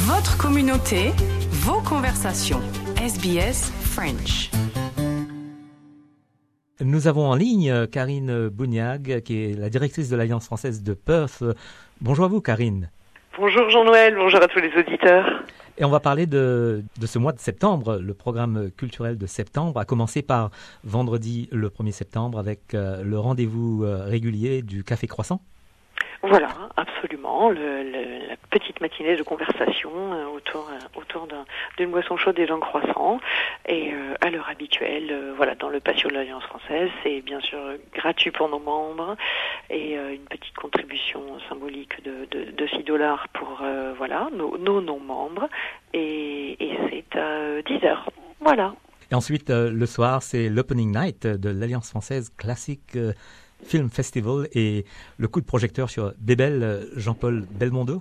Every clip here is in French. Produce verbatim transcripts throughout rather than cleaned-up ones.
Votre communauté, vos conversations. S B S French. Nous avons en ligne Karine Bouniag, qui est la directrice de l'Alliance française de Perth. Bonjour à vous, Karine. Bonjour Jean-Noël, bonjour à tous les auditeurs. Et on va parler de, de ce mois de septembre. Le programme culturel de septembre a commencé par vendredi le premier septembre avec euh, le rendez-vous euh, régulier du Café Croissant. Voilà, absolument, le, le, la petite matinée de conversation euh, autour, euh, autour d'un, d'une boisson chaude et d'un croissant. Et euh, à l'heure habituelle, euh, voilà, dans le patio de l'Alliance française, c'est bien sûr gratuit pour nos membres et euh, une petite contribution symbolique de, de, de six dollars pour euh, voilà, nos, nos non-membres. Et, et c'est à dix heures. Voilà. Et ensuite, euh, le soir, c'est l'Opening Night de l'Alliance française classique euh, Film Festival et le coup de projecteur sur Bébel, Jean-Paul Belmondo.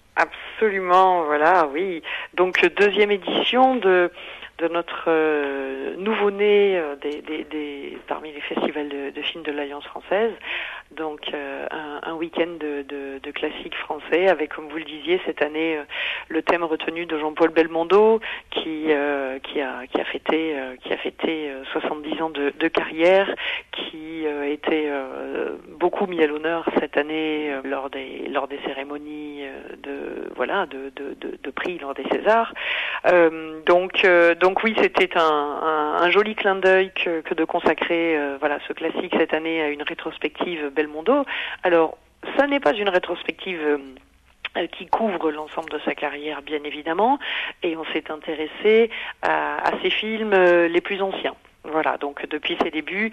Absolument, voilà, oui. Donc, deuxième édition de, de notre euh, nouveau-né euh, des, des, des, parmi les festivals de, de films de l'Alliance française. Donc, euh, un, un week-end de, de, de classiques français avec, comme vous le disiez, cette année, euh, le thème retenu de Jean-Paul Belmondo, qui, euh, qui, a, qui a fêté, euh, qui a fêté euh, soixante-dix ans de, de carrière, qui euh, était euh, beaucoup mis à l'honneur cette année euh, lors des, lors des cérémonies euh, de, voilà, de, de, de, de prix lors des Césars. Euh, donc, euh, donc oui, c'était un, un, un joli clin d'œil que, que de consacrer, euh, voilà, ce classique cette année à une rétrospective Belmondo. Alors, ça n'est pas une rétrospective euh, qui couvre l'ensemble de sa carrière, bien évidemment, et on s'est intéressé à, à ses films euh, les plus anciens. Voilà, donc depuis ses débuts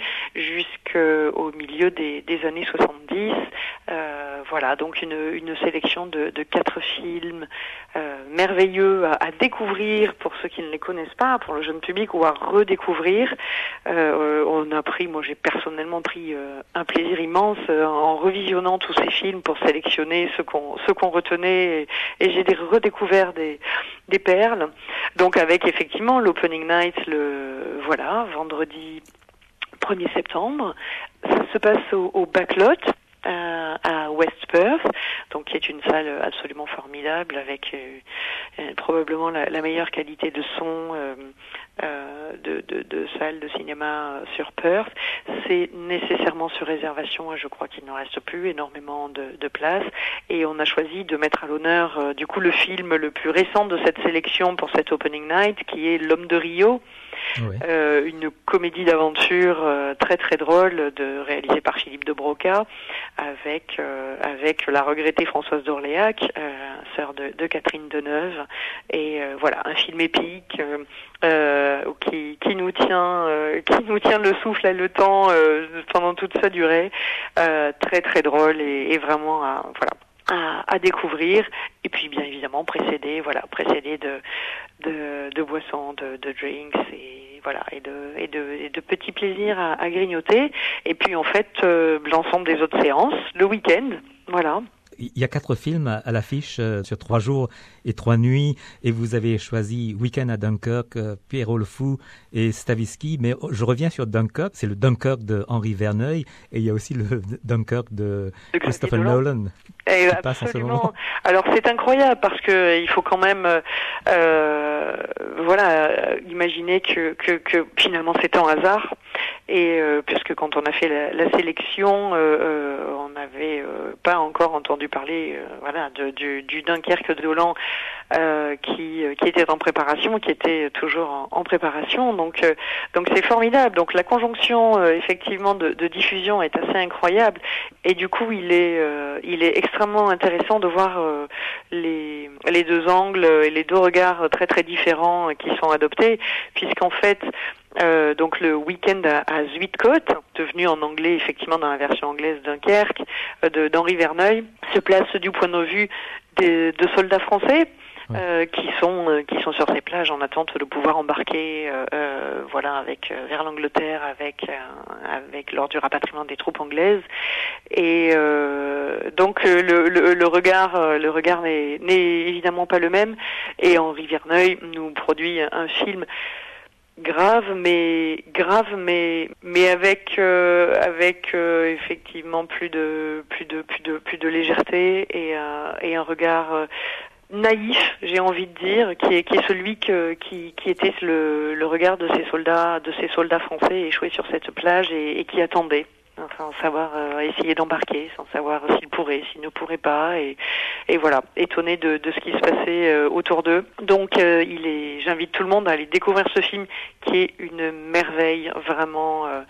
jusqu'au milieu des, des années soixante-dix, euh, voilà, donc une, une sélection de, de quatre films euh, merveilleux à, à découvrir pour ceux qui ne les connaissent pas, pour le jeune public, ou à redécouvrir. Euh, on a pris, moi j'ai personnellement pris euh, un plaisir immense euh, en revisionnant tous ces films pour sélectionner ceux qu'on, ceux qu'on retenait, et, et j'ai des, redécouvert des, des perles. Donc avec effectivement l'opening night, le voilà, vendredi premier septembre, ça se passe au, au Backlot euh, à West Perth, donc qui est une salle absolument formidable avec euh, euh, probablement la, la meilleure qualité de son euh, euh, de, de, de salle de cinéma sur Perth. C'est nécessairement sur réservation et je crois qu'il ne reste plus énormément de, de place. Et on a choisi de mettre à l'honneur euh, du coup le film le plus récent de cette sélection pour cette opening night, qui est L'Homme de Rio. Oui. Euh, une comédie d'aventure euh, très très drôle de, réalisée par Philippe de Broca avec euh, avec la regrettée Françoise d'Orléac, euh, sœur de, de Catherine Deneuve, et euh, voilà, un film épique euh, euh, qui qui nous tient euh, qui nous tient le souffle et le temps euh, pendant toute sa durée, euh, très très drôle et, et vraiment à, voilà à, à découvrir, et puis bien évidemment précédé voilà précédé de de, de boissons, de, de drinks et voilà et de et de, et de petits plaisirs à, à grignoter, et puis en fait euh, l'ensemble des autres séances le week-end, voilà. Il y a quatre films à l'affiche euh, sur trois jours et trois nuits, et vous avez choisi Week-end à Dunkerque, euh, Pierrot le Fou et Stavisky. Mais oh, je reviens sur Dunkerque, c'est le Dunkerque de Henri Verneuil, et il y a aussi le Dunkerque de, de Christopher Nolan. Et absolument. Alors c'est incroyable parce que il faut quand même, euh, voilà, imaginer que, que, que finalement c'est un hasard. Et euh, puisque quand on a fait la, la sélection, euh, on n'avait euh, pas encore entendu parler, euh, voilà, de, du, du Dunkerque de Hollande euh, qui qui était en préparation, qui était toujours en, en préparation. Donc euh, donc c'est formidable. Donc la conjonction euh, effectivement de, de diffusion est assez incroyable. Et du coup il est euh, il est extrêmement intéressant de voir euh, les les deux angles et les deux regards très très différents qui sont adoptés, puisqu'en fait Euh, donc le week-end à, à Zuidcote, devenu en anglais effectivement dans la version anglaise Dunkerque, euh, de, d'Henri Verneuil, se place du point de vue des, de soldats français. Euh, qui sont euh, qui sont sur ces plages en attente de pouvoir embarquer euh, euh, voilà avec euh, vers l'Angleterre avec euh, avec lors du rapatriement des troupes anglaises, et euh, donc euh, le, le le regard euh, le regard n'est n'est évidemment pas le même, et Henri Verneuil nous produit un film grave mais grave mais mais avec euh, avec euh, effectivement plus de plus de plus de plus de légèreté et euh, et un regard euh, naïf, j'ai envie de dire, qui est, qui est celui que, qui, qui était le, le regard de ces soldats, de ces soldats français échoués sur cette plage et, et qui attendaient. Sans savoir euh, essayer d'embarquer, sans savoir s'ils pourraient, s'ils ne pourraient pas, et, et voilà, étonné de, de ce qui se passait euh, autour d'eux. Donc, euh, il est, j'invite tout le monde à aller découvrir ce film, qui est une merveille, vraiment euh,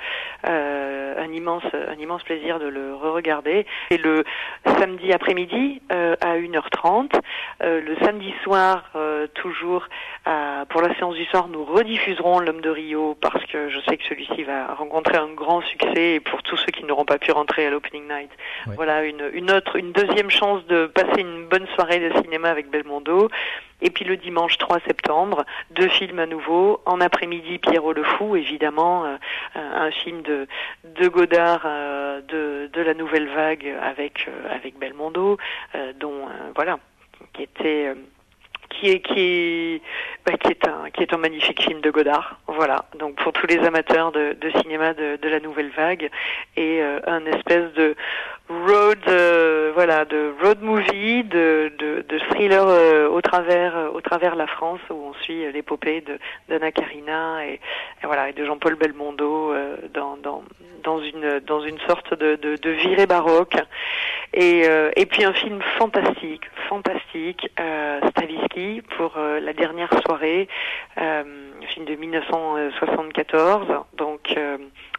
euh, un immense, un immense plaisir de le re-regarder. Et le samedi après-midi euh, à une heure trente, euh, le samedi soir, euh, toujours à, pour la séance du soir, nous rediffuserons L'Homme de Rio parce que je sais que celui-ci va rencontrer un grand succès et pour tous ceux qui n'auront pas pu rentrer à l'opening night. Ouais. Voilà une, une autre, une deuxième chance de passer une bonne soirée de cinéma avec Belmondo. Et puis le dimanche trois septembre, deux films à nouveau. En après-midi, Pierrot le Fou, évidemment, euh, un film de, de Godard, euh, de, de la nouvelle vague avec, euh, avec Belmondo, euh, dont, euh, voilà, qui était... Euh, qui est qui est bah, qui est un qui est un magnifique film de Godard, voilà. Donc pour tous les amateurs de, de cinéma de, de la nouvelle vague et euh, un espèce de road euh, voilà de road movie de de, de thriller euh, au travers euh, au travers la France où on suit euh, l'épopée de d'Anna Karina et, et voilà et de Jean-Paul Belmondo euh, dans dans dans une dans une sorte de de, de virée baroque et euh, et puis un film fantastique fantastique euh, Stavisky pour euh, la dernière soirée, euh, un film de mille neuf cent soixante-quatorze, donc euh,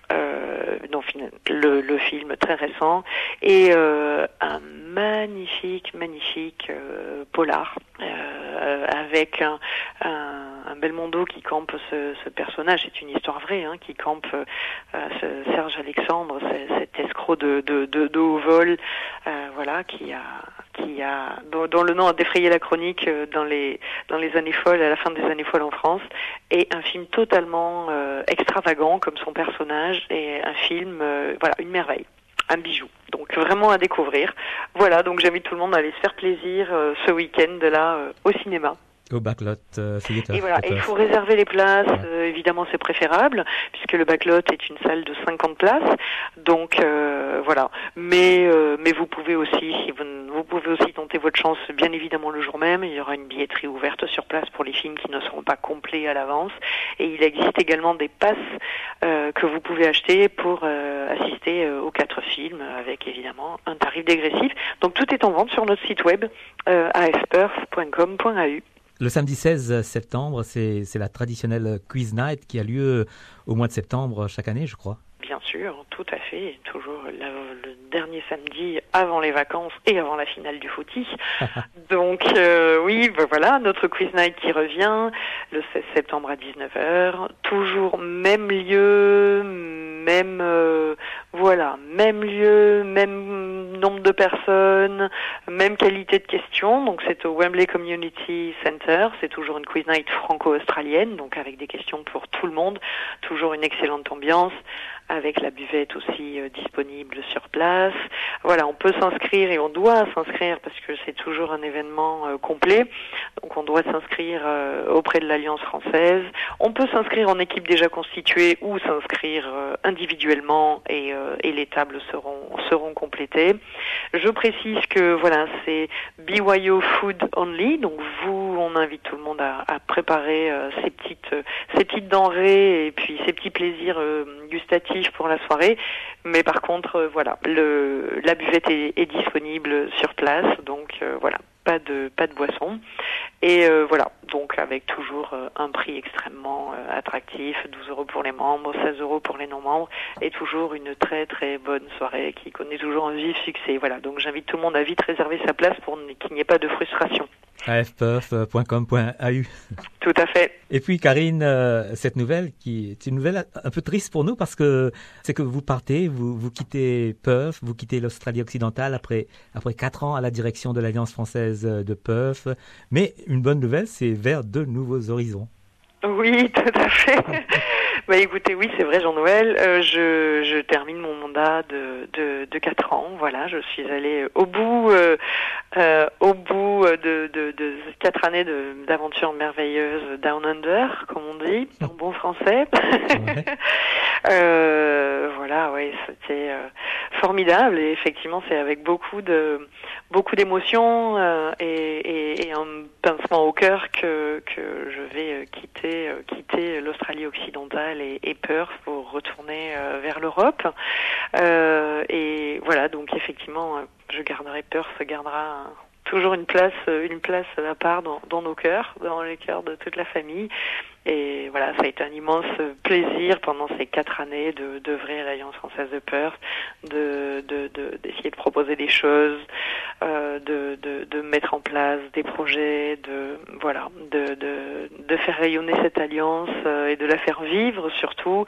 euh, donc le, le film très récent et euh, un magnifique magnifique euh, polar euh, avec un, un, un Belmondo qui campe ce, ce personnage, c'est une histoire vraie, hein, qui campe euh, ce Serge Alexandre, cet escroc de, de, de, de haut vol, euh, voilà, qui a qui a dont, dont le nom a défrayé la chronique dans les dans les années folles, à la fin des années folles en France, et un film totalement euh, extravagant comme son personnage, et un film euh, voilà, une merveille, un bijou. Donc vraiment à découvrir. Voilà, donc j'invite tout le monde à aller se faire plaisir euh, ce week-end là euh, au cinéma. Au Backlot euh, Theatre. Et voilà, et il faut réserver les places, ouais. euh, évidemment c'est préférable, puisque le Backlot est une salle de cinquante places, donc euh, voilà. Mais euh, mais vous pouvez aussi, si vous, vous pouvez aussi tenter votre chance, bien évidemment le jour même, il y aura une billetterie ouverte sur place pour les films qui ne seront pas complets à l'avance, et il existe également des passes euh, que vous pouvez acheter pour euh, assister euh, aux quatre films, avec évidemment un tarif dégressif. Donc tout est en vente sur notre site web euh, a f perf point com point a u. Le samedi seize septembre, c'est, c'est la traditionnelle Quiz Night qui a lieu au mois de septembre chaque année, je crois. Bien sûr, tout à fait. Toujours la, le dernier samedi avant les vacances et avant la finale du footy. Donc euh, oui, ben voilà, notre Quiz Night qui revient le seize septembre à dix-neuf heures. Toujours même lieu, même euh, voilà, même lieu, même nombre de personnes, même qualité de questions. Donc c'est au Wembley Community Center. C'est toujours une Quiz Night franco-australienne, donc avec des questions pour tout le monde. Toujours une excellente ambiance, avec la buvette aussi euh, disponible sur place. Voilà, on peut s'inscrire et on doit s'inscrire parce que c'est toujours un événement euh, complet. Donc on doit s'inscrire euh, auprès de l'Alliance française. On peut s'inscrire en équipe déjà constituée ou s'inscrire euh, individuellement et, euh, et les tables seront seront complétées. Je précise que voilà, c'est B Y O Food Only. Donc vous, on invite tout le monde à, à préparer euh, ces petites euh, ces petites denrées et puis ces petits plaisirs euh, gustatifs pour la soirée, mais par contre euh, voilà, le la buvette est, est disponible sur place, donc euh, voilà, pas de pas de boisson et euh, voilà, donc avec toujours euh, un prix extrêmement euh, attractif, douze euros pour les membres, seize euros pour les non-membres, et toujours une très très bonne soirée qui connaît toujours un vif succès. Voilà, donc j'invite tout le monde à vite réserver sa place pour qu'il n'y ait pas de frustration. a f perf point com point a u. Tout à fait. Et puis Karine, euh, cette nouvelle qui est une nouvelle un peu triste pour nous parce que c'est que vous partez, vous, vous quittez Perth, vous quittez l'Australie occidentale après après quatre ans à la direction de l'Alliance française de Perth. Mais une bonne nouvelle, c'est vers de nouveaux horizons. Oui, tout à fait. Bah écoutez, oui, c'est vrai, Jean-Noël. Euh, je, je termine mon mandat de, de, de quatre ans. Voilà, je suis allée au bout, euh, euh, au bout de, de, de quatre années de, d'aventures merveilleuses Down Under, comme on dit, en bon français. Ouais. euh, voilà, oui, c'était euh, formidable et effectivement c'est avec beaucoup de beaucoup d'émotions euh, et, et, et un pincement au cœur que que je vais quitter euh, quitter l'Australie occidentale et, et Perth pour retourner euh, vers l'Europe euh, et voilà donc effectivement je garderai Perth gardera toujours une place une place à part dans, dans nos cœurs, dans les cœurs de toute la famille. Et voilà, ça a été un immense plaisir pendant ces quatre années de d'œuvrer à l'Alliance française de Perth, de de de d'essayer de proposer des choses, euh, de de de mettre en place des projets, de voilà, de de de faire rayonner cette alliance euh, et de la faire vivre surtout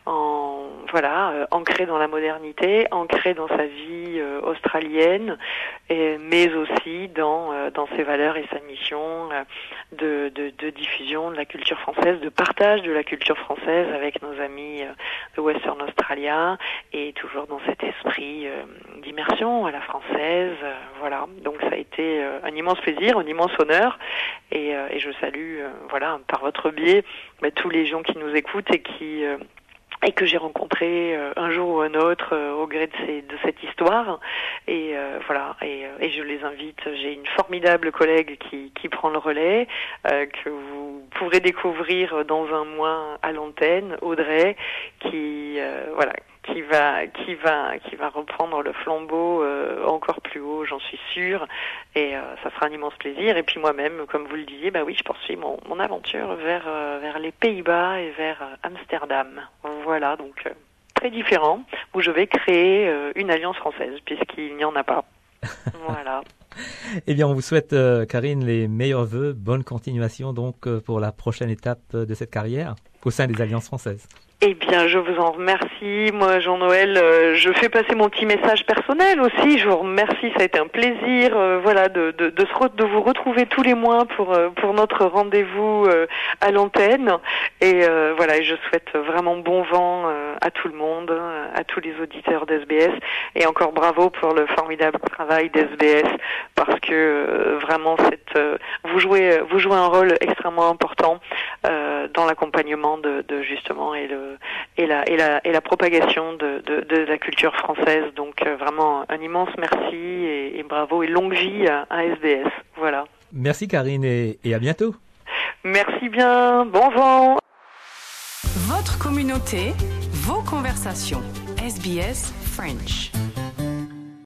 en voilà, euh, ancrée dans la modernité, ancrée dans sa vie euh, australienne, et mais aussi dans euh, dans ses valeurs et sa mission euh, de de de diffusion de la culture française, de partage de la culture française avec nos amis de Western Australia et toujours dans cet esprit euh, d'immersion à la française. Euh, voilà, donc ça a été euh, un immense plaisir, un immense honneur et, euh, et je salue euh, voilà par votre biais bah, tous les gens qui nous écoutent et qui euh, et que j'ai rencontré euh, un jour ou un autre euh, au gré de, ces, de cette histoire et euh, voilà et, et je les invite, j'ai une formidable collègue qui, qui prend le relais euh, que vous pourrez découvrir dans un mois à l'antenne, Audrey, qui euh, voilà qui va qui va qui va reprendre le flambeau euh, encore plus haut, j'en suis sûre, et euh, ça sera un immense plaisir. Et puis moi-même, comme vous le disiez, bah oui, je poursuis mon, mon aventure vers euh, vers les Pays-Bas et vers euh, Amsterdam. Voilà, donc euh, très différent, où je vais créer euh, une alliance française puisqu'il n'y en a pas. Voilà. Eh bien, on vous souhaite, euh, Karine, les meilleurs vœux, bonne continuation donc euh, pour la prochaine étape de cette carrière au sein des Alliances françaises. Eh bien, je vous en remercie. Moi, Jean-Noël, euh, je fais passer mon petit message personnel aussi. Je vous remercie, ça a été un plaisir, euh, voilà, de, de, de, se re- de vous retrouver tous les mois pour euh, pour notre rendez-vous euh, à l'antenne. Et euh, voilà, je souhaite vraiment bon vent euh, à tout le monde, à tous les auditeurs d'S B S. Et encore bravo pour le formidable travail d'S B S, parce que euh, vraiment, cette, euh, vous jouez vous jouez un rôle extrêmement important euh, dans l'accompagnement de, de justement et le et la et la et la propagation de de, de la culture française. Donc euh, vraiment un immense merci et, et bravo et longue vie à, à S B S. Voilà. Merci Karine et, et à bientôt. Merci bien. Bon vent. Votre communauté, vos conversations. S B S French.